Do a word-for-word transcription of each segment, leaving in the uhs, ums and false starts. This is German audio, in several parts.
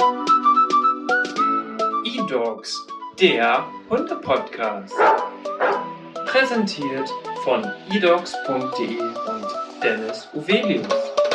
eDogs, der Hunde-Podcast. Präsentiert von edogs punkt de und Dennis Uvelius.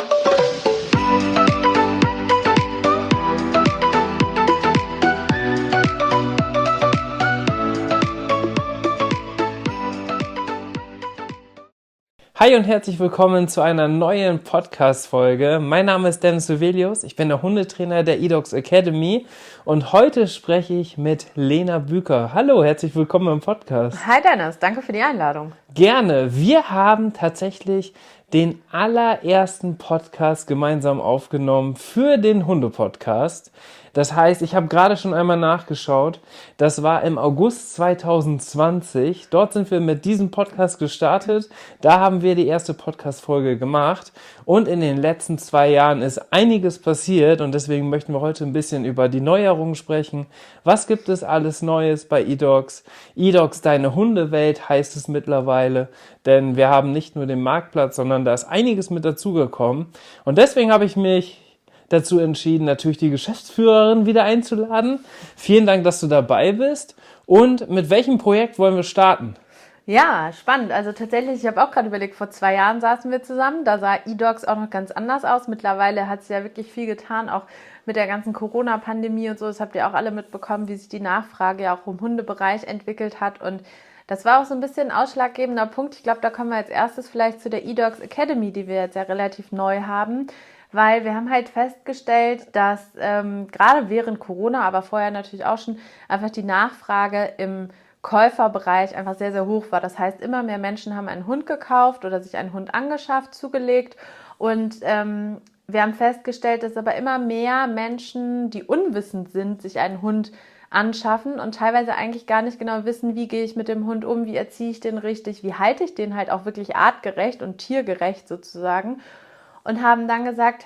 Hi und herzlich willkommen zu einer neuen Podcast-Folge. Mein Name ist Dennis Uvelius, ich bin der Hundetrainer der eDogs Academy und heute spreche ich mit Lena Büker. Hallo, herzlich willkommen im Podcast. Hi Dennis, danke für die Einladung. Gerne. Wir haben tatsächlich den allerersten Podcast gemeinsam aufgenommen für den Hunde-Podcast. Das heißt, ich habe gerade schon einmal nachgeschaut, das war im August zwanzig zwanzig. Dort sind wir mit diesem Podcast gestartet. Da haben wir die erste Podcast-Folge gemacht. Und in den letzten zwei Jahren ist einiges passiert. Und deswegen möchten wir heute ein bisschen über die Neuerungen sprechen. Was gibt es alles Neues bei eDogs? eDogs, deine Hundewelt heißt es mittlerweile. Denn wir haben nicht nur den Marktplatz, sondern da ist einiges mit dazugekommen. Und deswegen habe ich mich dazu entschieden, natürlich die Geschäftsführerin wieder einzuladen. Vielen Dank, dass du dabei bist. Und mit welchem Projekt wollen wir starten? Ja, spannend. Also tatsächlich, ich habe auch gerade überlegt, vor zwei Jahren saßen wir zusammen. Da sah eDogs auch noch ganz anders aus. Mittlerweile hat es ja wirklich viel getan, auch mit der ganzen Corona-Pandemie und so. Das habt ihr auch alle mitbekommen, wie sich die Nachfrage ja auch im Hundebereich entwickelt hat. Und das war auch so ein bisschen ein ausschlaggebender Punkt. Ich glaube, da kommen wir als erstes vielleicht zu der eDogs Academy, die wir jetzt ja relativ neu haben. Weil wir haben halt festgestellt, dass ähm, gerade während Corona, aber vorher natürlich auch schon, einfach die Nachfrage im Käuferbereich einfach sehr, sehr hoch war. Das heißt, immer mehr Menschen haben einen Hund gekauft oder sich einen Hund angeschafft, zugelegt. Und ähm, wir haben festgestellt, dass aber immer mehr Menschen, die unwissend sind, sich einen Hund anschaffen und teilweise eigentlich gar nicht genau wissen, wie gehe ich mit dem Hund um, wie erziehe ich den richtig, wie halte ich den halt auch wirklich artgerecht und tiergerecht sozusagen. Und haben dann gesagt,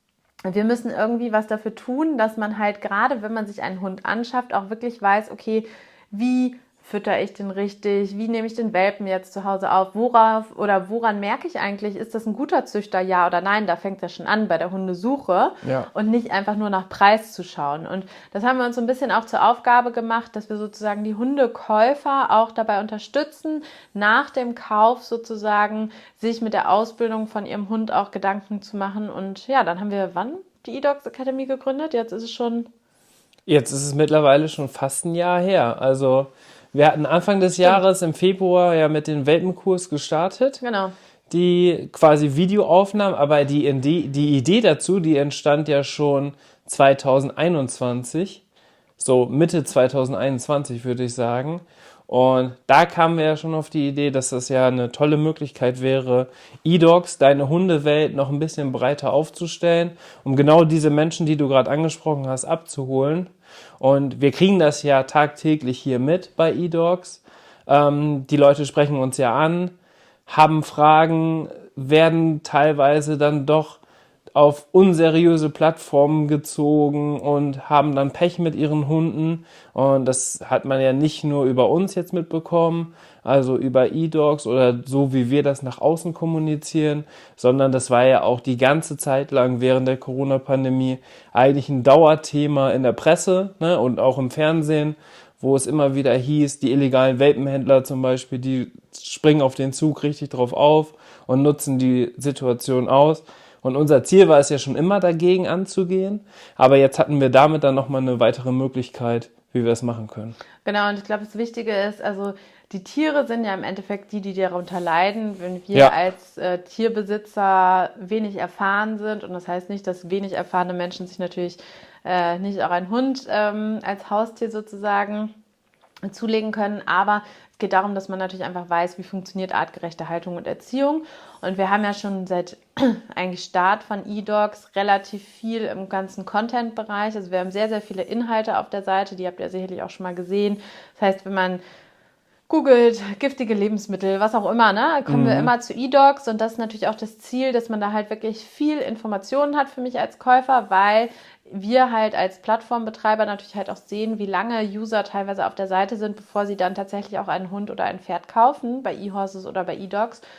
wir müssen irgendwie was dafür tun, dass man halt gerade, wenn man sich einen Hund anschafft, auch wirklich weiß, okay, wie fütter ich den richtig, wie nehme ich den Welpen jetzt zu Hause auf, worauf oder woran merke ich eigentlich, ist das ein guter Züchter, ja oder nein, da fängt es ja schon an bei der Hundesuche Ja. Und nicht einfach nur nach Preis zu schauen. Und das haben wir uns so ein bisschen auch zur Aufgabe gemacht, dass wir sozusagen die Hundekäufer auch dabei unterstützen, nach dem Kauf sozusagen sich mit der Ausbildung von ihrem Hund auch Gedanken zu machen. Und ja, dann haben wir wann die eDogs Academy gegründet? Jetzt ist es schon... Jetzt ist es mittlerweile schon fast ein Jahr her. Also wir hatten Anfang des Stimmt. Jahres im Februar ja mit dem Welpenkurs gestartet. Genau. Die quasi Videoaufnahmen, aber die, die, die Idee dazu, die entstand ja schon zwanzig einundzwanzig, so Mitte zwanzig einundzwanzig würde ich sagen. Und da kamen wir ja schon auf die Idee, dass das ja eine tolle Möglichkeit wäre, eDogs, deine Hundewelt, noch ein bisschen breiter aufzustellen, um genau diese Menschen, die du gerade angesprochen hast, abzuholen. Und wir kriegen das ja tagtäglich hier mit bei eDogs. Ähm, die Leute sprechen uns ja an, haben Fragen, werden teilweise dann doch auf unseriöse Plattformen gezogen und haben dann Pech mit ihren Hunden. Und das hat man ja nicht nur über uns jetzt mitbekommen, also über eDogs oder so, wie wir das nach außen kommunizieren, sondern das war ja auch die ganze Zeit lang während der Corona-Pandemie eigentlich ein Dauerthema in der Presse, ne, und auch im Fernsehen, wo es immer wieder hieß, die illegalen Welpenhändler zum Beispiel, die springen auf den Zug richtig drauf auf und nutzen die Situation aus. Und unser Ziel war es ja schon immer, dagegen anzugehen. Aber jetzt hatten wir damit dann nochmal eine weitere Möglichkeit, wie wir es machen können. Genau, und ich glaube, das Wichtige ist, also die Tiere sind ja im Endeffekt die, die darunter leiden, wenn wir Ja. als äh, Tierbesitzer wenig erfahren sind. Und das heißt nicht, dass wenig erfahrene Menschen sich natürlich äh, nicht auch einen Hund ähm, als Haustier sozusagen zulegen können, aber es geht darum, dass man natürlich einfach weiß, wie funktioniert artgerechte Haltung und Erziehung. Und wir haben ja schon seit eigentlich Start von eDogs relativ viel im ganzen Content-Bereich. Also wir haben sehr, sehr viele Inhalte auf der Seite, die habt ihr sicherlich auch schon mal gesehen. Das heißt, wenn man googelt, giftige Lebensmittel, was auch immer, ne, kommen mhm. wir immer zu eDogs und das ist natürlich auch das Ziel, dass man da halt wirklich viel Informationen hat für mich als Käufer, weil wir halt als Plattformbetreiber natürlich halt auch sehen, wie lange User teilweise auf der Seite sind, bevor sie dann tatsächlich auch einen Hund oder ein Pferd kaufen, bei eHorses oder bei eDogs.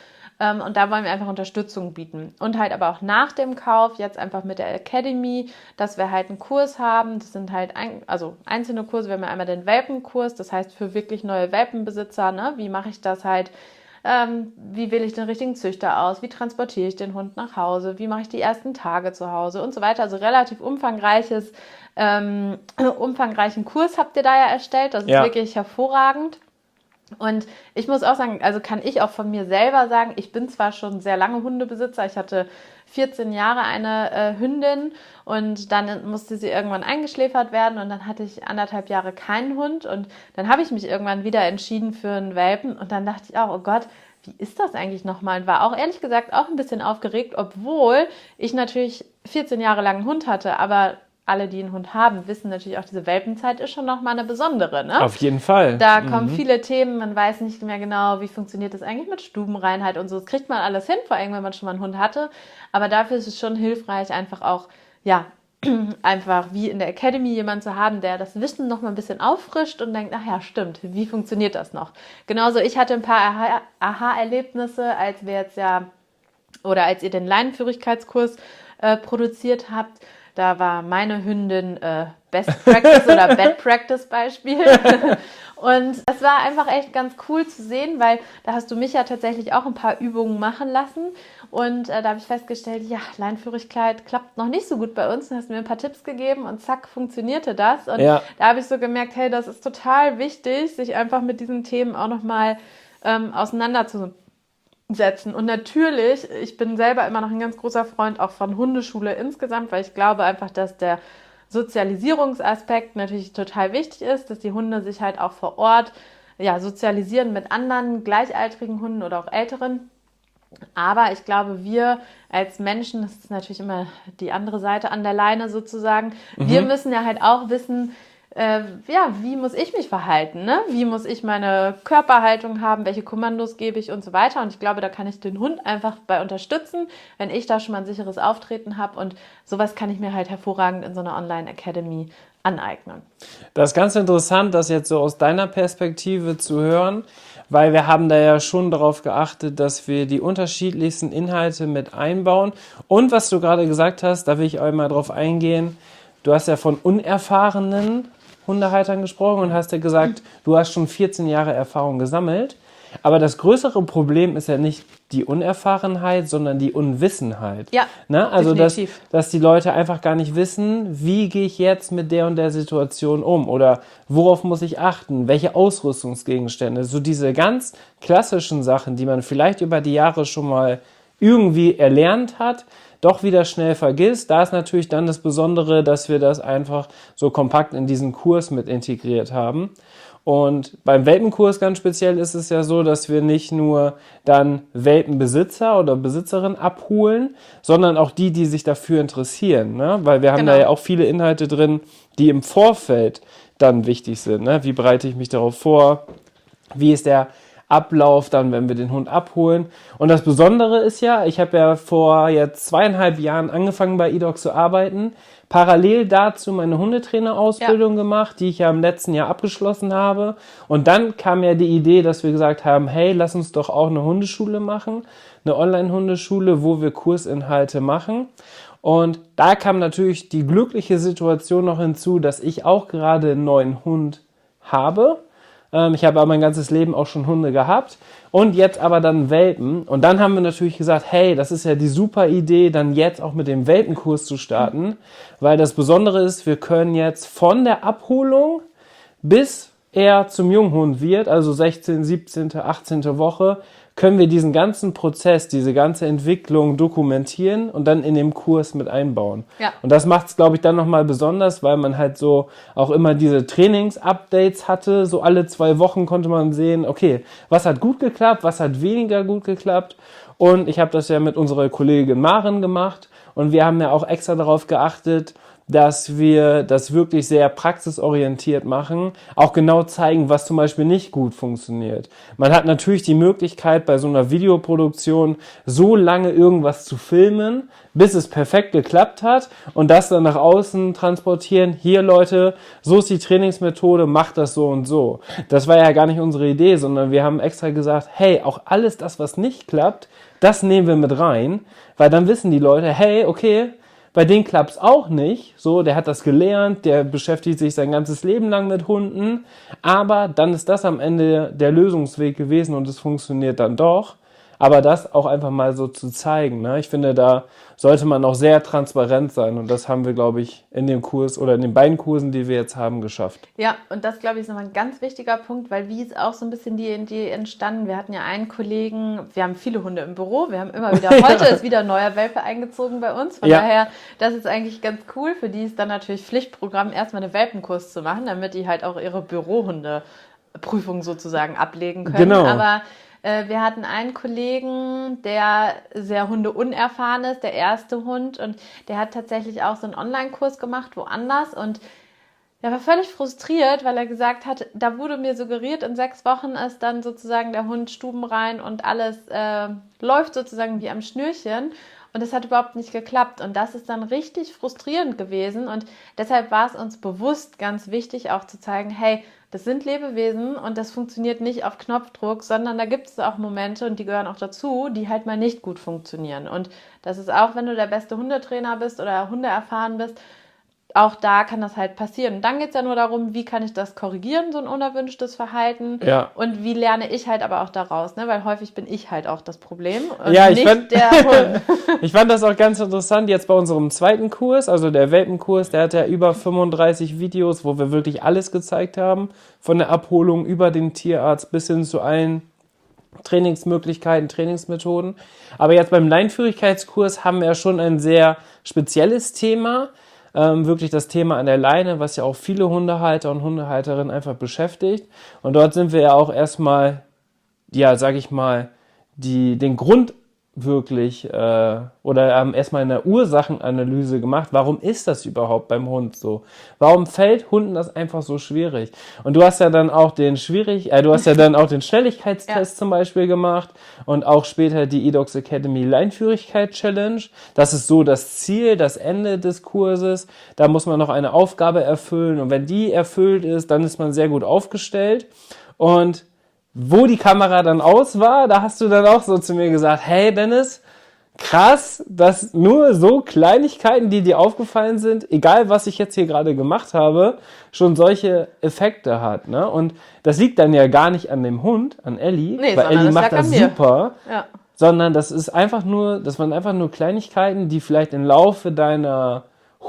Ähm, und da wollen wir einfach Unterstützung bieten. Und halt aber auch nach dem Kauf, jetzt einfach mit der Academy, dass wir halt einen Kurs haben. Das sind halt ein, also einzelne Kurse. Wir haben ja einmal den Welpenkurs, das heißt für wirklich neue Welpenbesitzer, ne? Wie mache ich das halt? Ähm, wie wähle ich den richtigen Züchter aus? Wie transportiere ich den Hund nach Hause? Wie mache ich die ersten Tage zu Hause? Und so weiter. Also relativ umfangreiches, ähm, umfangreichen Kurs habt ihr da ja erstellt. Das ist Ja. wirklich hervorragend. Und ich muss auch sagen, also kann ich auch von mir selber sagen, ich bin zwar schon sehr lange Hundebesitzer, ich hatte vierzehn Jahre eine äh, Hündin und dann musste sie irgendwann eingeschläfert werden und dann hatte ich anderthalb Jahre keinen Hund und dann habe ich mich irgendwann wieder entschieden für einen Welpen und dann dachte ich auch, oh Gott, wie ist das eigentlich nochmal? Und war auch ehrlich gesagt auch ein bisschen aufgeregt, obwohl ich natürlich vierzehn Jahre lang einen Hund hatte, aber alle, die einen Hund haben, wissen natürlich auch, diese Welpenzeit ist schon nochmal eine besondere, ne? Auf jeden Fall. Da kommen viele Themen, man weiß nicht mehr genau, wie funktioniert das eigentlich mit Stubenreinheit und so. Das kriegt man alles hin, vor allem, wenn man schon mal einen Hund hatte. Aber dafür ist es schon hilfreich, einfach auch, ja, einfach wie in der Academy jemanden zu haben, der das Wissen noch mal ein bisschen auffrischt und denkt, ach ja, stimmt, wie funktioniert das noch? Genauso, ich hatte ein paar Aha-Erlebnisse, als wir jetzt ja, oder als ihr den Leinenführigkeitskurs äh, produziert habt. Da war meine Hündin äh, Best Practice oder Bad Practice Beispiel. Und das war einfach echt ganz cool zu sehen, weil da hast du mich ja tatsächlich auch ein paar Übungen machen lassen. Und äh, da habe ich festgestellt, ja, Leinenführigkeit klappt noch nicht so gut bei uns. Dann hast du mir ein paar Tipps gegeben und zack, funktionierte das. Und Ja. da habe ich so gemerkt, hey, das ist total wichtig, sich einfach mit diesen Themen auch nochmal ähm, auseinanderzusetzen. Setzen. Und natürlich, ich bin selber immer noch ein ganz großer Freund auch von Hundeschule insgesamt, weil ich glaube einfach, dass der Sozialisierungsaspekt natürlich total wichtig ist, dass die Hunde sich halt auch vor Ort ja, sozialisieren mit anderen gleichaltrigen Hunden oder auch älteren. Aber ich glaube, wir als Menschen, das ist natürlich immer die andere Seite an der Leine sozusagen, mhm. wir müssen ja halt auch wissen, Äh, ja, wie muss ich mich verhalten, ne? Wie muss ich meine Körperhaltung haben, welche Kommandos gebe ich und so weiter. Und ich glaube, da kann ich den Hund einfach bei unterstützen, wenn ich da schon mal ein sicheres Auftreten habe. Und sowas kann ich mir halt hervorragend in so einer Online-Academy aneignen. Das ist ganz interessant, das jetzt so aus deiner Perspektive zu hören, weil wir haben da ja schon darauf geachtet, dass wir die unterschiedlichsten Inhalte mit einbauen. Und was du gerade gesagt hast, da will ich auch mal drauf eingehen, du hast ja von unerfahrenen Hundehaltern gesprochen und hast ja gesagt, du hast schon vierzehn Jahre Erfahrung gesammelt. Aber das größere Problem ist ja nicht die Unerfahrenheit, sondern die Unwissenheit. Ja, ne? Also dass, definitiv. dass die Leute einfach gar nicht wissen, wie gehe ich jetzt mit der und der Situation um oder worauf muss ich achten, welche Ausrüstungsgegenstände. So diese ganz klassischen Sachen, die man vielleicht über die Jahre schon mal irgendwie erlernt hat, doch wieder schnell vergisst. Da ist natürlich dann das Besondere, dass wir das einfach so kompakt in diesen Kurs mit integriert haben. Und beim Welpenkurs ganz speziell ist es ja so, dass wir nicht nur dann Welpenbesitzer oder Besitzerin abholen, sondern auch die, die sich dafür interessieren. Ne? Weil wir haben Genau. da ja auch viele Inhalte drin, die im Vorfeld dann wichtig sind. Ne? Wie bereite ich mich darauf vor? Wie ist der Ablauf dann, wenn wir den Hund abholen? Und das Besondere ist ja, ich habe ja vor jetzt zweieinhalb Jahren angefangen bei eDog zu arbeiten, parallel dazu meine Hundetrainerausbildung ja. gemacht, die ich ja im letzten Jahr abgeschlossen habe. Und dann kam ja die Idee, dass wir gesagt haben, hey, lass uns doch auch eine Hundeschule machen, eine Online-Hundeschule, wo wir Kursinhalte machen. Und da kam natürlich die glückliche Situation noch hinzu, dass ich auch gerade einen neuen Hund habe. Ich habe aber mein ganzes Leben auch schon Hunde gehabt und jetzt aber dann Welpen. Und dann haben wir natürlich gesagt, hey, das ist ja die super Idee, dann jetzt auch mit dem Welpenkurs zu starten, weil das Besondere ist, wir können jetzt von der Abholung bis er zum Junghund wird, also sechzehnte, siebzehnte, achtzehnte Woche, können wir diesen ganzen Prozess, diese ganze Entwicklung dokumentieren und dann in dem Kurs mit einbauen. Ja. Und das macht es, glaube ich, dann nochmal besonders, weil man halt so auch immer diese Trainings-Updates hatte. So alle zwei Wochen konnte man sehen, okay, was hat gut geklappt, was hat weniger gut geklappt. Und ich habe das ja mit unserer Kollegin Maren gemacht und wir haben ja auch extra darauf geachtet, dass wir das wirklich sehr praxisorientiert machen, auch genau zeigen, was zum Beispiel nicht gut funktioniert. Man hat natürlich die Möglichkeit, bei so einer Videoproduktion so lange irgendwas zu filmen, bis es perfekt geklappt hat und das dann nach außen transportieren. Hier Leute, so ist die Trainingsmethode, macht das so und so. Das war ja gar nicht unsere Idee, sondern wir haben extra gesagt, hey, auch alles das, was nicht klappt, das nehmen wir mit rein, weil dann wissen die Leute, hey, okay, bei denen klappt's auch nicht, so, der hat das gelernt, der beschäftigt sich sein ganzes Leben lang mit Hunden, aber dann ist das am Ende der Lösungsweg gewesen und es funktioniert dann doch. Aber das auch einfach mal so zu zeigen, ne? Ich finde, da sollte man auch sehr transparent sein und das haben wir, glaube ich, in dem Kurs oder in den beiden Kursen, die wir jetzt haben, geschafft. Ja, und das, glaube ich, ist nochmal ein ganz wichtiger Punkt, weil wie ist auch so ein bisschen die Idee entstanden? Wir hatten ja einen Kollegen, wir haben viele Hunde im Büro, wir haben immer wieder, heute ist wieder ein neuer Welpe eingezogen bei uns, von Ja. daher, das ist eigentlich ganz cool. Für die ist dann natürlich Pflichtprogramm, erstmal einen Welpenkurs zu machen, damit die halt auch ihre Bürohunde-Prüfung sozusagen ablegen können. Genau. Aber wir hatten einen Kollegen, der sehr hundeunerfahren ist, der erste Hund, und der hat tatsächlich auch so einen Online-Kurs gemacht, woanders, und der war völlig frustriert, weil er gesagt hat, da wurde mir suggeriert, in sechs Wochen ist dann sozusagen der Hund stubenrein und alles äh, läuft sozusagen wie am Schnürchen. Und das hat überhaupt nicht geklappt. Und das ist dann richtig frustrierend gewesen. Und deshalb war es uns bewusst ganz wichtig, auch zu zeigen, hey, das sind Lebewesen und das funktioniert nicht auf Knopfdruck, sondern da gibt es auch Momente, und die gehören auch dazu, die halt mal nicht gut funktionieren. Und das ist auch, wenn du der beste Hundetrainer bist oder Hunde erfahren bist, auch da kann das halt passieren. Und dann geht es ja nur darum, wie kann ich das korrigieren, so ein unerwünschtes Verhalten. Ja. Und wie lerne ich halt aber auch daraus, ne? Weil häufig bin ich halt auch das Problem und Ja, ich nicht fand- der Hund. Ich fand das auch ganz interessant, jetzt bei unserem zweiten Kurs, also der Welpenkurs, der hat ja über fünfunddreißig Videos, wo wir wirklich alles gezeigt haben, von der Abholung über den Tierarzt bis hin zu allen Trainingsmöglichkeiten, Trainingsmethoden. Aber jetzt beim Leinführigkeitskurs haben wir ja schon ein sehr spezielles Thema, ähm, wirklich das Thema an der Leine, was ja auch viele Hundehalter und Hundehalterinnen einfach beschäftigt. Und dort sind wir ja auch erstmal, ja, sag ich mal, die, den Grund wirklich äh, oder haben erstmal eine Ursachenanalyse gemacht. Warum ist das überhaupt beim Hund so? Warum fällt Hunden das einfach so schwierig? Und du hast ja dann auch den schwierig, äh, du hast ja dann auch den Schnelligkeitstest Ja. zum Beispiel gemacht und auch später die eDogs Academy Leinführigkeit Challenge. Das ist so das Ziel, das Ende des Kurses. Da muss man noch eine Aufgabe erfüllen und wenn die erfüllt ist, dann ist man sehr gut aufgestellt. Und wo die Kamera dann aus war, da hast du dann auch so zu mir gesagt, hey Dennis, krass, dass nur so Kleinigkeiten, die dir aufgefallen sind, egal was ich jetzt hier gerade gemacht habe, schon solche Effekte hat, ne? Und das liegt dann ja gar nicht an dem Hund, an Ellie, Nee, weil sondern Ellie das macht lag das an mir. super, Ja. sondern das ist einfach nur, das waren einfach nur Kleinigkeiten, die vielleicht im Laufe deiner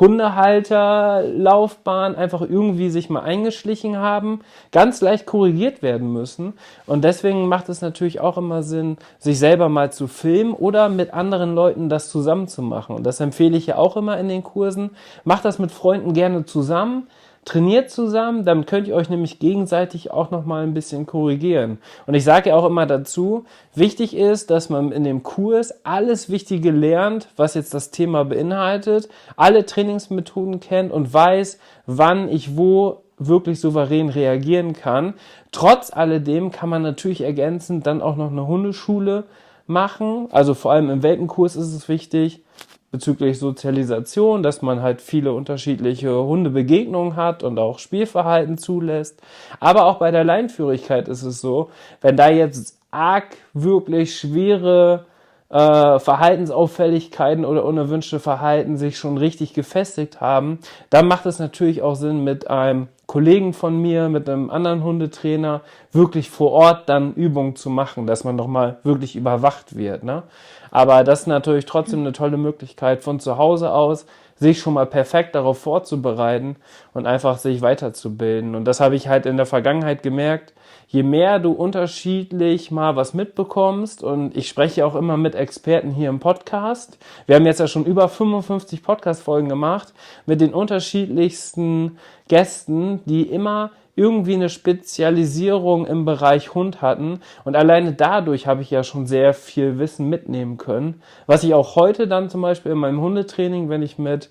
Hundehalterlaufbahn einfach irgendwie sich mal eingeschlichen haben, ganz leicht korrigiert werden müssen. Und deswegen macht es natürlich auch immer Sinn, sich selber mal zu filmen oder mit anderen Leuten das zusammen zu machen. Und das empfehle ich ja auch immer in den Kursen. Macht das mit Freunden gerne zusammen. Trainiert zusammen, dann könnt ihr euch nämlich gegenseitig auch nochmal ein bisschen korrigieren. Und ich sage ja auch immer dazu, wichtig ist, dass man in dem Kurs alles Wichtige lernt, was jetzt das Thema beinhaltet, alle Trainingsmethoden kennt und weiß, wann ich wo wirklich souverän reagieren kann. Trotz alledem kann man natürlich ergänzend dann auch noch eine Hundeschule machen. Also vor allem im Welpenkurs ist es wichtig, bezüglich Sozialisation, dass man halt viele unterschiedliche Hundebegegnungen hat und auch Spielverhalten zulässt. Aber auch bei der Leinführigkeit ist es so, wenn da jetzt arg wirklich schwere äh, Verhaltensauffälligkeiten oder unerwünschte Verhalten sich schon richtig gefestigt haben, dann macht es natürlich auch Sinn, mit einem Kollegen von mir, mit einem anderen Hundetrainer wirklich vor Ort dann Übungen zu machen, dass man nochmal wirklich überwacht wird, ne? Aber das ist natürlich trotzdem eine tolle Möglichkeit, von zu Hause aus sich schon mal perfekt darauf vorzubereiten und einfach sich weiterzubilden. Und das habe ich halt in der Vergangenheit gemerkt, je mehr du unterschiedlich mal was mitbekommst, und ich spreche auch immer mit Experten hier im Podcast. Wir haben jetzt ja schon über fünfundfünfzig Podcast-Folgen gemacht mit den unterschiedlichsten Gästen, die immer irgendwie eine Spezialisierung im Bereich Hund hatten. Und alleine dadurch habe ich ja schon sehr viel Wissen mitnehmen können, was ich auch heute dann zum Beispiel in meinem Hundetraining, wenn ich mit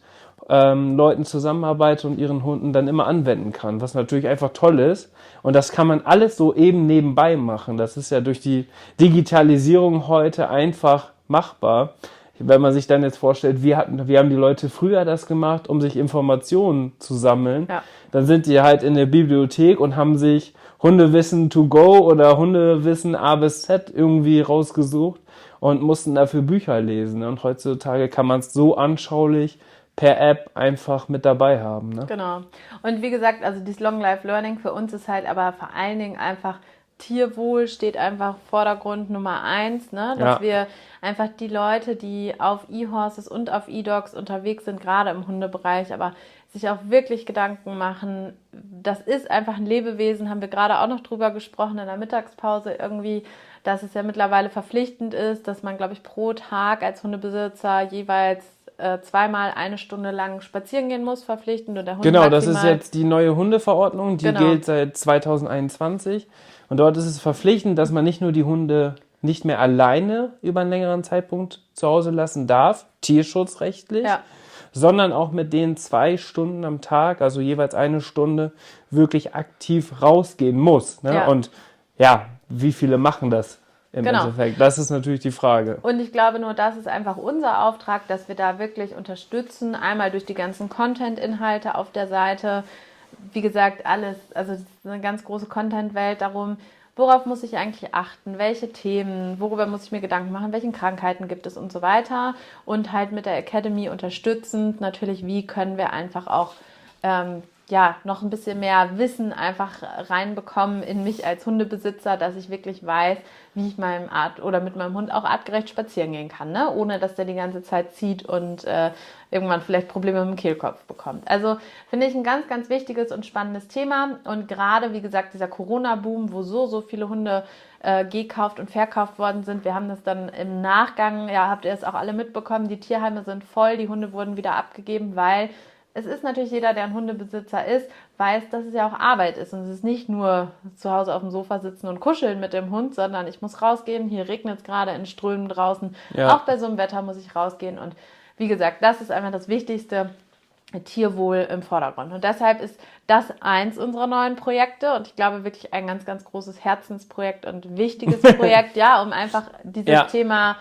ähm, Leuten zusammenarbeitet und ihren Hunden dann immer anwenden kann, was natürlich einfach toll ist. Und das kann man alles so eben nebenbei machen. Das ist ja durch die Digitalisierung heute einfach machbar. Wenn man sich dann jetzt vorstellt, wir hatten, wir haben die Leute früher das gemacht, um sich Informationen zu sammeln, Ja. dann sind die halt in der Bibliothek und haben sich Hundewissen to go oder Hundewissen A bis Z irgendwie rausgesucht und mussten dafür Bücher lesen. Und heutzutage kann man es so anschaulich per App einfach mit dabei haben. Ne? Genau. Und wie gesagt, also dieses Long Life Learning für uns ist halt aber vor allen Dingen einfach Tierwohl steht einfach Vordergrund Nummer eins, ne? Dass Ja. wir einfach die Leute, die auf E-Horses und auf E-Dogs unterwegs sind, gerade im Hundebereich, aber sich auch wirklich Gedanken machen, das ist einfach ein Lebewesen, haben wir gerade auch noch drüber gesprochen in der Mittagspause irgendwie, dass es ja mittlerweile verpflichtend ist, dass man, glaube ich, pro Tag als Hundebesitzer jeweils äh, zweimal eine Stunde lang spazieren gehen muss, verpflichtend. Und der Hund Genau, das ist maximal- jetzt die neue Hundeverordnung, die Genau. gilt seit zwanzig einundzwanzig. Und dort ist es verpflichtend, dass man nicht nur die Hunde nicht mehr alleine über einen längeren Zeitpunkt zu Hause lassen darf, tierschutzrechtlich, Ja. sondern auch mit denen zwei Stunden am Tag, also jeweils eine Stunde, wirklich aktiv rausgehen muss. Ne? Ja. Und ja, wie viele machen das im Genau. Endeffekt? Das ist natürlich die Frage. Und ich glaube, nur das ist einfach unser Auftrag, dass wir da wirklich unterstützen. Einmal durch die ganzen Content-Inhalte auf der Seite. Wie gesagt, alles, also es ist eine ganz große Content-Welt darum, worauf muss ich eigentlich achten, welche Themen, worüber muss ich mir Gedanken machen, welche Krankheiten gibt es und so weiter. Und halt mit der Academy unterstützend natürlich, wie können wir einfach auch ähm, ja, noch ein bisschen mehr Wissen einfach reinbekommen in mich als Hundebesitzer, dass ich wirklich weiß, wie ich meinem Art oder mit meinem Hund auch artgerecht spazieren gehen kann, ne? Ohne dass der die ganze Zeit zieht und äh, irgendwann vielleicht Probleme mit dem Kehlkopf bekommt. Also finde ich ein ganz, ganz wichtiges und spannendes Thema. Und gerade, wie gesagt, dieser Corona-Boom, wo so, so viele Hunde äh, gekauft und verkauft worden sind. Wir haben das dann im Nachgang, ja, habt ihr es auch alle mitbekommen, die Tierheime sind voll, die Hunde wurden wieder abgegeben, weil es ist natürlich jeder, der ein Hundebesitzer ist, weiß, dass es ja auch Arbeit ist. Und es ist nicht nur zu Hause auf dem Sofa sitzen und kuscheln mit dem Hund, sondern ich muss rausgehen. Hier regnet es gerade in Strömen draußen. Ja. Auch bei so einem Wetter muss ich rausgehen. Und wie gesagt, das ist einfach das Wichtigste. Tierwohl im Vordergrund. Und deshalb ist das eins unserer neuen Projekte. Und ich glaube wirklich ein ganz, ganz großes Herzensprojekt und wichtiges Projekt, ja, um einfach dieses Ja. Thema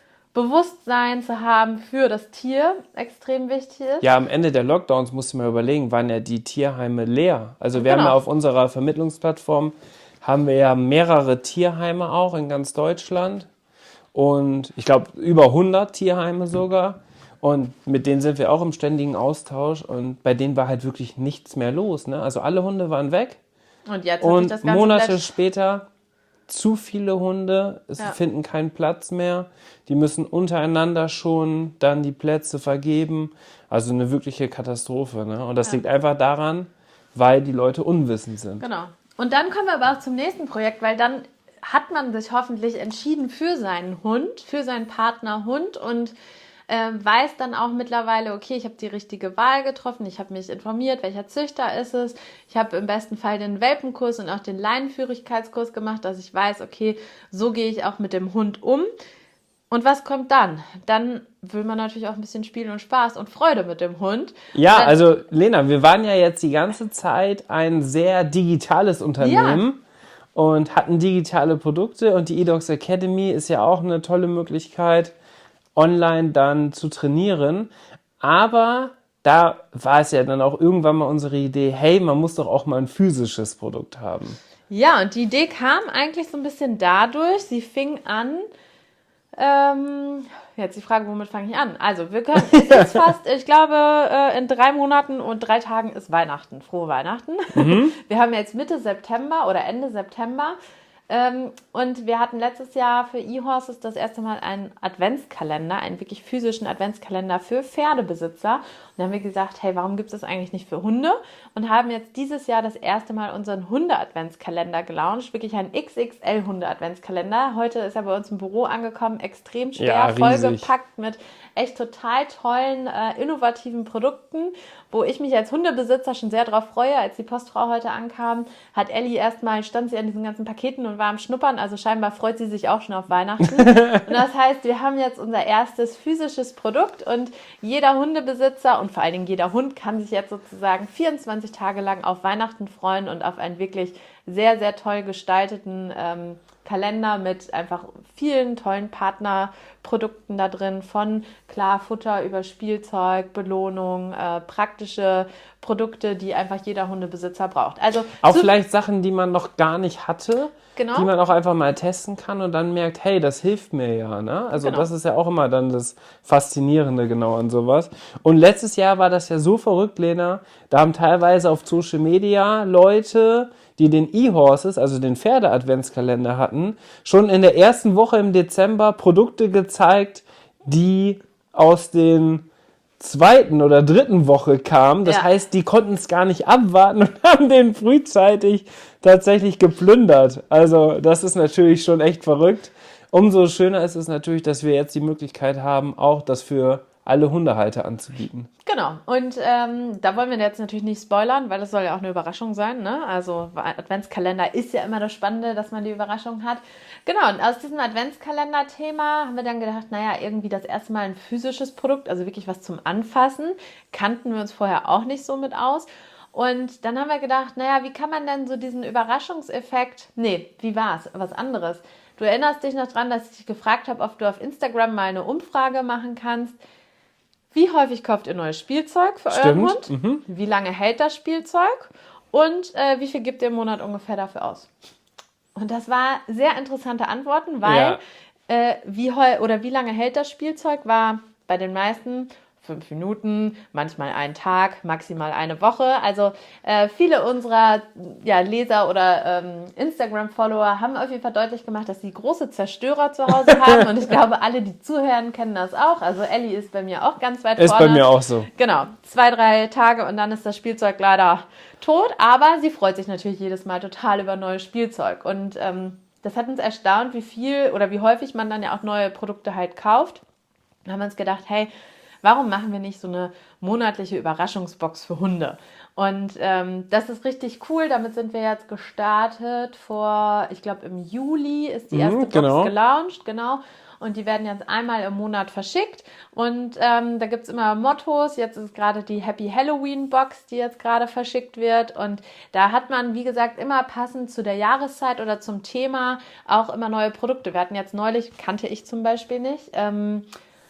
Bewusstsein zu haben für das Tier extrem wichtig ist. Ja, am Ende der Lockdowns musste man überlegen, waren ja die Tierheime leer. Also wir Genau. haben ja auf unserer Vermittlungsplattform haben wir ja mehrere Tierheime auch in ganz Deutschland und ich glaube über hundert Tierheime sogar und mit denen sind wir auch im ständigen Austausch und bei denen war halt wirklich nichts mehr los. Ne? Also alle Hunde waren weg Und jetzt hat sich und das Ganze Monate vielleicht- später zu viele Hunde, es Ja. finden keinen Platz mehr. Die müssen untereinander schon dann die Plätze vergeben. Also eine wirkliche Katastrophe. Ne? Und das Ja. liegt einfach daran, weil die Leute unwissend sind. Genau. Und dann kommen wir aber auch zum nächsten Projekt, weil dann hat man sich hoffentlich entschieden für seinen Hund, für seinen Partner Hund und äh, weiß dann auch mittlerweile, okay, ich habe die richtige Wahl getroffen, ich habe mich informiert, welcher Züchter ist es. Ich habe im besten Fall den Welpenkurs und auch den Leinenführigkeitskurs gemacht, dass ich weiß, okay, so gehe ich auch mit dem Hund um. Und was kommt dann? Dann will man natürlich auch ein bisschen Spiel und Spaß und Freude mit dem Hund. Ja, Dann- also Lena, wir waren ja jetzt die ganze Zeit ein sehr digitales Unternehmen und hatten digitale Produkte und die eDogs Academy ist ja auch eine tolle Möglichkeit, online dann zu trainieren. Aber da war es ja dann auch irgendwann mal unsere Idee, hey, man muss doch auch mal ein physisches Produkt haben. Ja, und die Idee kam eigentlich so ein bisschen dadurch, sie fing an, ähm, jetzt die Frage, womit fange ich an? Also, wir können, es ist fast, ich glaube, äh, in drei Monaten und drei Tagen ist Weihnachten, frohe Weihnachten. Wir haben jetzt Mitte September oder Ende September ähm, und wir hatten letztes Jahr für eHorses das erste Mal einen Adventskalender, einen wirklich physischen Adventskalender für Pferdebesitzer. Und dann haben wir gesagt, hey, warum gibt es das eigentlich nicht für Hunde? Und haben jetzt dieses Jahr das erste Mal unseren Hunde-Adventskalender gelauncht. Wirklich ein X X L-Hunde-Adventskalender. Heute ist er bei uns im Büro angekommen, extrem schwer, Ja, riesig. vollgepackt mit echt total tollen, äh, innovativen Produkten, wo ich mich als Hundebesitzer schon sehr drauf freue. Als die Postfrau heute ankam, hat Ellie erstmal, stand sie an diesen ganzen Paketen und war am Schnuppern, also scheinbar freut sie sich auch schon auf Weihnachten. Und das heißt, wir haben jetzt unser erstes physisches Produkt und jeder Hundebesitzer und vor allen Dingen jeder Hund kann sich jetzt sozusagen vierundzwanzig Tage lang auf Weihnachten freuen und auf einen wirklich sehr, sehr toll gestalteten ähm, Kalender mit einfach vielen tollen Partnerprodukten da drin, von klar Futter über Spielzeug, Belohnung, äh, praktische Produkte, die einfach jeder Hundebesitzer braucht. Also auch vielleicht Sachen, die man noch gar nicht hatte, genau. die man auch einfach mal testen kann und dann merkt, hey, das hilft mir ja. Ne? Also Genau. das ist ja auch immer dann das Faszinierende genau an sowas. Und letztes Jahr war das ja so verrückt, Lena, da haben teilweise auf Social Media Leute, die den E-Horses, also den Pferde-Adventskalender hatten, schon in der ersten Woche im Dezember Produkte gezeigt, die aus den zweiten oder dritten Woche kamen. Das Ja. heißt, die konnten es gar nicht abwarten und haben den frühzeitig tatsächlich geplündert. Also das ist natürlich schon echt verrückt. Umso schöner ist es natürlich, dass wir jetzt die Möglichkeit haben, auch das für alle Hundehalter anzubieten. Genau. Und ähm, da wollen wir jetzt natürlich nicht spoilern, weil das soll ja auch eine Überraschung sein. Ne? Also Adventskalender ist ja immer das Spannende, dass man die Überraschung hat. Genau, und aus diesem Adventskalender-Thema haben wir dann gedacht, naja, irgendwie das erste Mal ein physisches Produkt, also wirklich was zum Anfassen, kannten wir uns vorher auch nicht so mit aus. Und dann haben wir gedacht, naja, wie kann man denn so diesen Überraschungseffekt, nee, wie war's, was anderes. Du erinnerst dich noch dran, dass ich dich gefragt habe, ob du auf Instagram mal eine Umfrage machen kannst. Wie häufig kauft ihr neues Spielzeug für euren Stimmt. Hund? Mhm. Wie lange hält das Spielzeug? Und äh, wie viel gibt ihr im Monat ungefähr dafür aus? Und das war sehr interessante Antworten, weil Ja. äh, wie heu oder wie lange hält das Spielzeug war bei den meisten fünf Minuten, manchmal einen Tag, maximal eine Woche. Also äh, viele unserer ja, Leser oder ähm, Instagram-Follower haben auf jeden Fall deutlich gemacht, dass sie große Zerstörer zu Hause haben. Und ich glaube, alle, die zuhören, kennen das auch. Also Ellie ist bei mir auch ganz weit Ist vorne. bei mir auch so. Genau, zwei, drei Tage und dann ist das Spielzeug leider tot. Aber sie freut sich natürlich jedes Mal total über neues Spielzeug. Und ähm, das hat uns erstaunt, wie viel oder wie häufig man dann ja auch neue Produkte halt kauft. Da haben wir uns gedacht, hey, warum machen wir nicht so eine monatliche Überraschungsbox für Hunde? Und ähm, das ist richtig cool. Damit sind wir jetzt gestartet vor, ich glaube im Juli ist die erste Mhm, Box genau. gelauncht, genau. Und die werden jetzt einmal im Monat verschickt. Und ähm, da gibt es immer Mottos. Jetzt ist gerade die Happy Halloween Box, die jetzt gerade verschickt wird. Und da hat man, wie gesagt, immer passend zu der Jahreszeit oder zum Thema auch immer neue Produkte. Wir hatten jetzt neulich, kannte ich zum Beispiel nicht, ähm,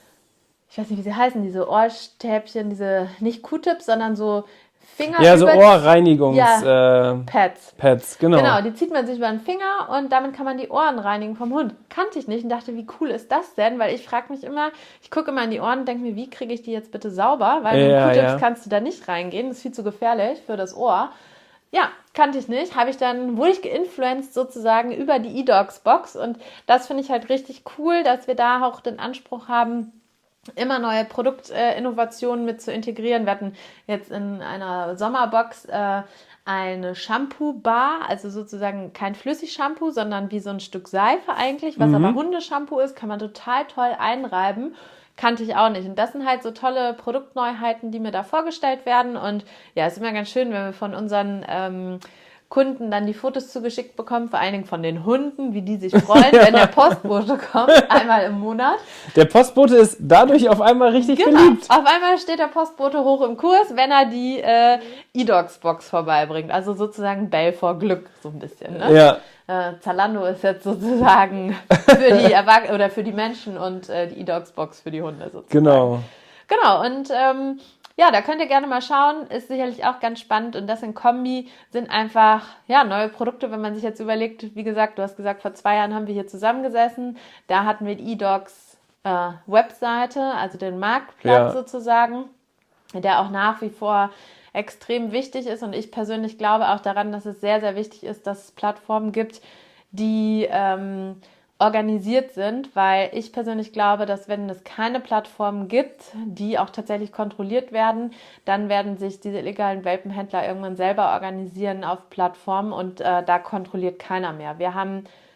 ich weiß nicht, wie sie heißen, diese Ohrstäbchen, diese nicht Q-Tips, sondern so Finger Ja, so über- Ohrreinigungs Ja. äh, Pads. Pads, genau. Genau, die zieht man sich über den Finger und damit kann man die Ohren reinigen vom Hund. Kannte ich nicht und dachte, wie cool ist das denn? Weil ich frage mich immer, ich gucke immer in die Ohren und denke mir, wie kriege ich die jetzt bitte sauber? Weil mit Ja, Q-Tips ja. kannst du da nicht reingehen, das ist viel zu gefährlich für das Ohr. Ja, kannte ich nicht. Habe ich dann, wurde ich geinfluenced sozusagen über die eDogs-Box und das finde ich halt richtig cool, dass wir da auch den Anspruch haben, immer neue Produktinnovationen mit zu integrieren. Wir hatten jetzt in einer Sommerbox äh, eine Shampoo-Bar, also sozusagen kein Flüssig-Shampoo, sondern wie so ein Stück Seife eigentlich, was aber Hundeshampoo ist, kann man total toll einreiben. Kannte ich auch nicht. Und das sind halt so tolle Produktneuheiten, die mir da vorgestellt werden. Und ja, es ist immer ganz schön, wenn wir von unseren ähm, Kunden dann die Fotos zugeschickt bekommen, vor allen Dingen von den Hunden, wie die sich freuen, wenn der Postbote kommt, einmal im Monat. Der Postbote ist dadurch auf einmal richtig Genau, beliebt. auf einmal steht der Postbote hoch im Kurs, wenn er die äh, eDogs-Box vorbeibringt. Also sozusagen Bell vor Glück, so ein bisschen. Ne? Ja, Äh, Zalando ist jetzt sozusagen für die Erwach- oder für die Menschen und äh, die eDogs-Box für die Hunde sozusagen. genau. Genau, und ähm, ja, da könnt ihr gerne mal schauen, ist sicherlich auch ganz spannend und das in Kombi sind einfach, ja, neue Produkte, wenn man sich jetzt überlegt, wie gesagt, du hast gesagt, vor zwei Jahren haben wir hier zusammengesessen, da hatten wir die eDogs äh, Webseite, also den Marktplatz Ja. sozusagen, der auch nach wie vor extrem wichtig ist und ich persönlich glaube auch daran, dass es sehr, sehr wichtig ist, dass es Plattformen gibt, die ähm, organisiert sind, weil ich persönlich glaube, dass wenn es keine Plattformen gibt, die auch tatsächlich kontrolliert werden, dann werden sich diese illegalen Welpenhändler irgendwann selber organisieren auf Plattformen und äh, da kontrolliert keiner mehr. Wir haben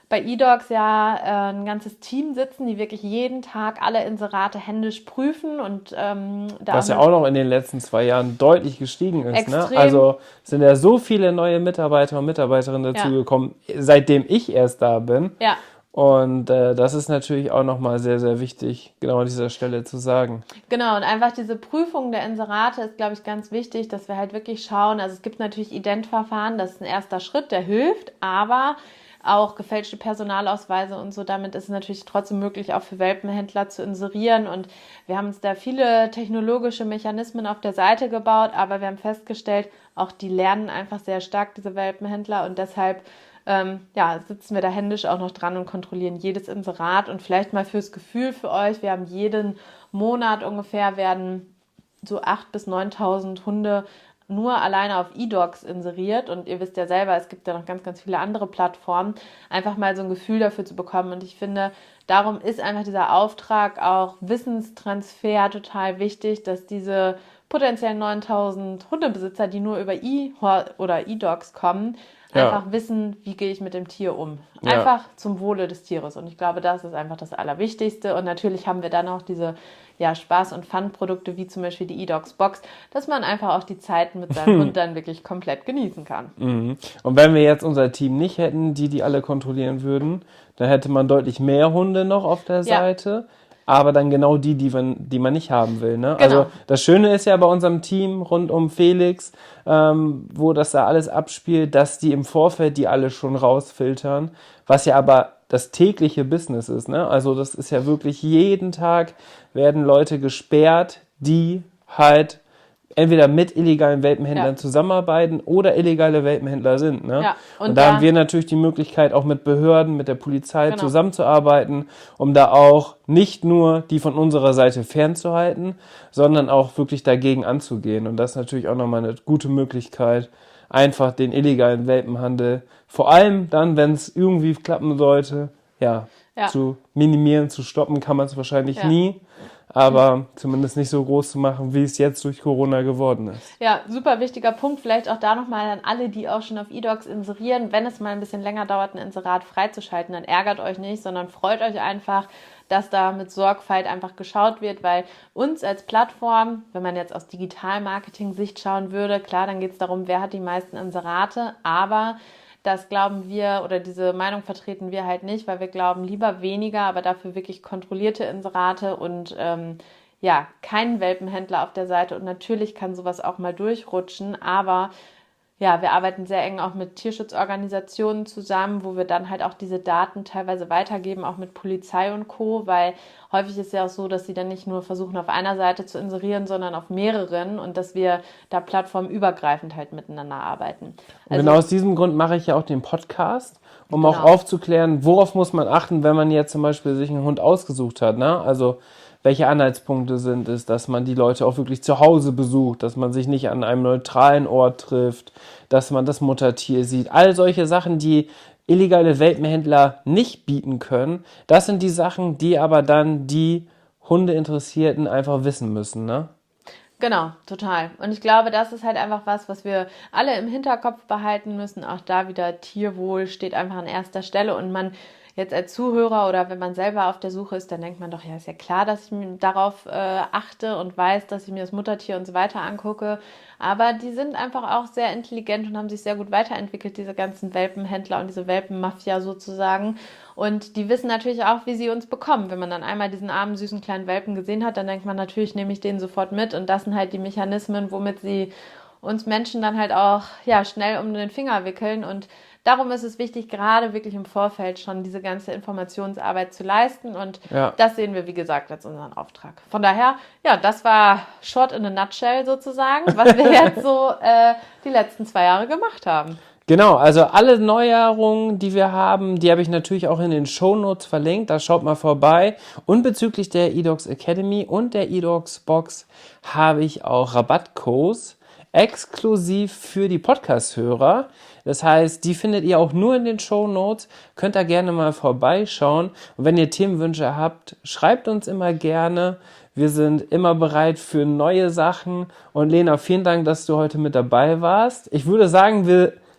bei eDogs ja äh, ein ganzes Team sitzen, die wirklich jeden Tag alle Inserate händisch prüfen und ähm, da Was auch ja auch noch in den letzten zwei Jahren deutlich gestiegen ist. Extrem. Ne? Also sind ja so viele neue Mitarbeiter und Mitarbeiterinnen dazugekommen, ja. seitdem ich erst da bin. Ja. Und äh, das ist natürlich auch nochmal sehr, sehr wichtig, genau an dieser Stelle zu sagen. Genau, und einfach diese Prüfung der Inserate ist, glaube ich, ganz wichtig, dass wir halt wirklich schauen, also es gibt natürlich Identverfahren, das ist ein erster Schritt, der hilft, aber auch gefälschte Personalausweise und so, damit ist es natürlich trotzdem möglich, auch für Welpenhändler zu inserieren, und wir haben uns da viele technologische Mechanismen auf der Seite gebaut, aber wir haben festgestellt, auch die lernen einfach sehr stark, diese Welpenhändler, und deshalb Ähm, ja, sitzen wir da händisch auch noch dran und kontrollieren jedes Inserat. Und vielleicht mal fürs Gefühl für euch, wir haben jeden Monat ungefähr, werden so achttausend bis neuntausend Hunde nur alleine auf eDogs inseriert, und ihr wisst ja selber, es gibt ja noch ganz, ganz viele andere Plattformen, einfach mal so ein Gefühl dafür zu bekommen. Und ich finde, darum ist einfach dieser Auftrag auch Wissenstransfer total wichtig, dass diese potenziellen neuntausend Hundebesitzer, die nur über e- oder eDogs kommen, einfach ja. wissen, wie gehe ich mit dem Tier um. Einfach ja. zum Wohle des Tieres. Und ich glaube, das ist einfach das Allerwichtigste. Und natürlich haben wir dann auch diese ja, Spaß- und Fun-Produkte, wie zum Beispiel die eDogs Box, dass man einfach auch die Zeit mit seinem Hund dann wirklich komplett genießen kann. Mhm. Und wenn wir jetzt unser Team nicht hätten, die die alle kontrollieren würden, dann hätte man deutlich mehr Hunde noch auf der Seite. Ja. Aber dann genau die, die man, die man nicht haben will. Ne? Genau. Also das Schöne ist ja bei unserem Team rund um Felix, ähm, wo das da alles abspielt, dass die im Vorfeld die alle schon rausfiltern, was ja aber das tägliche Business ist. Ne? Also das ist ja wirklich jeden Tag werden Leute gesperrt, die halt entweder mit illegalen Welpenhändlern ja. zusammenarbeiten oder illegale Welpenhändler sind. Ne? Ja, und, und da, da haben wir natürlich die Möglichkeit, auch mit Behörden, mit der Polizei genau. zusammenzuarbeiten, um da auch nicht nur die von unserer Seite fernzuhalten, sondern auch wirklich dagegen anzugehen. Und das ist natürlich auch nochmal eine gute Möglichkeit, einfach den illegalen Welpenhandel, vor allem dann, wenn es irgendwie klappen sollte, ja, ja. zu minimieren, zu stoppen, kann man es wahrscheinlich ja. nie. Aber zumindest nicht so groß zu machen, wie es jetzt durch Corona geworden ist. Ja, super wichtiger Punkt. Vielleicht auch da nochmal an alle, die auch schon auf eDogs inserieren. Wenn es mal ein bisschen länger dauert, ein Inserat freizuschalten, dann ärgert euch nicht, sondern freut euch einfach, dass da mit Sorgfalt einfach geschaut wird, weil uns als Plattform, wenn man jetzt aus Digital-Marketing-Sicht schauen würde, klar, dann geht es darum, wer hat die meisten Inserate, aber das glauben wir, oder diese Meinung vertreten wir halt nicht, weil wir glauben, lieber weniger, aber dafür wirklich kontrollierte Inserate und ähm, ja, keinen Welpenhändler auf der Seite. Und natürlich kann sowas auch mal durchrutschen, aber ja, wir arbeiten sehr eng auch mit Tierschutzorganisationen zusammen, wo wir dann halt auch diese Daten teilweise weitergeben, auch mit Polizei und Co., weil häufig ist ja auch so, dass sie dann nicht nur versuchen, auf einer Seite zu inserieren, sondern auf mehreren, und dass wir da plattformübergreifend halt miteinander arbeiten. Also, genau aus diesem Grund mache ich ja auch den Podcast, um genau. auch aufzuklären, worauf muss man achten, wenn man jetzt zum Beispiel sich einen Hund ausgesucht hat, ne? Also welche Anhaltspunkte sind es, dass man die Leute auch wirklich zu Hause besucht, dass man sich nicht an einem neutralen Ort trifft, dass man das Muttertier sieht. All solche Sachen, die illegale Welpenhändler nicht bieten können, das sind die Sachen, die aber dann die Hundeinteressierten einfach wissen müssen, ne? Genau, total. Und ich glaube, das ist halt einfach was, was wir alle im Hinterkopf behalten müssen. Auch da wieder, Tierwohl steht einfach an erster Stelle, und man jetzt als Zuhörer oder wenn man selber auf der Suche ist, dann denkt man doch, ja, ist ja klar, dass ich darauf äh, achte und weiß, dass ich mir das Muttertier und so weiter angucke. Aber die sind einfach auch sehr intelligent und haben sich sehr gut weiterentwickelt, diese ganzen Welpenhändler und diese Welpenmafia sozusagen. Und die wissen natürlich auch, wie sie uns bekommen. Wenn man dann einmal diesen armen, süßen kleinen Welpen gesehen hat, dann denkt man, natürlich nehme ich den sofort mit. Und das sind halt die Mechanismen, womit sie uns Menschen dann halt auch ja schnell um den Finger wickeln. Und darum ist es wichtig, gerade wirklich im Vorfeld schon diese ganze Informationsarbeit zu leisten. Und ja. das sehen wir, wie gesagt, als unseren Auftrag. Von daher, ja, das war short in a nutshell sozusagen, was wir jetzt so äh, die letzten zwei Jahre gemacht haben. Genau, also alle Neuerungen, die wir haben, die habe ich natürlich auch in den Shownotes verlinkt. Da schaut mal vorbei. Und bezüglich der eDogs Academy und der eDogs Box habe ich auch Rabattcodes exklusiv für die Podcast-Hörer. Das heißt, die findet ihr auch nur in den Shownotes. Könnt da gerne mal vorbeischauen. Und wenn ihr Themenwünsche habt, schreibt uns immer gerne. Wir sind immer bereit für neue Sachen. Und Lena, vielen Dank, dass du heute mit dabei warst. Ich würde sagen, wir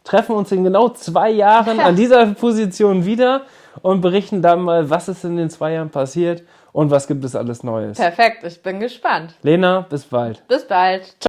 treffen uns in genau zwei Jahren an dieser Position wieder und berichten dann mal, was ist in den zwei Jahren passiert und was gibt es alles Neues. Perfekt, ich bin gespannt. Lena, bis bald. Bis bald.